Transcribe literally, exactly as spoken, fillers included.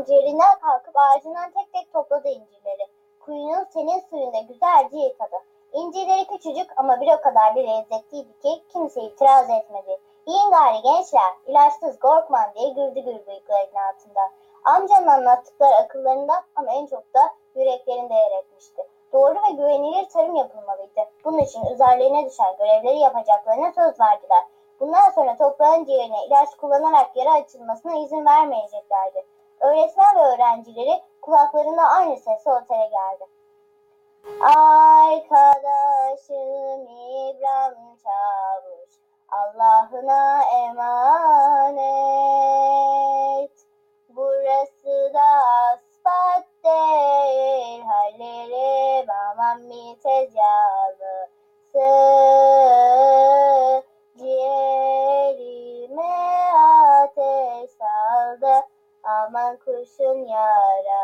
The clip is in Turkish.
amca yerinden kalkıp ağacından tek tek topladı incirleri. Kuyunun senin suyunda güzelce yıkadı. İncirleri küçücük ama bir o kadar da lezzetliydi ki kimse itiraz etmedi. "Yiyin gari gençler, ilaçsız korkmam" diye güldü gül bıyıklarının altında. Amcanın anlattıkları akıllarında ama en çok da yüreklerinde yer etmişti. Doğru ve güvenilir tarım yapılmalıydı. Bunun için üzerlerine düşen görevleri yapacaklarına söz verdiler. Bundan sonra toprağın ciğerine ilaç kullanarak yara açılmasına izin vermeyeceklerdi. Öğretmen ve öğrencileri kulaklarında aynı sesle otele geldi. Arkadaşım İbrahim Çavuş, Allah'ına emanet. Burası da asfalt değil, halleri aman bir tez yağlısı. Ciğerime ateş saldı, aman kurşun yara.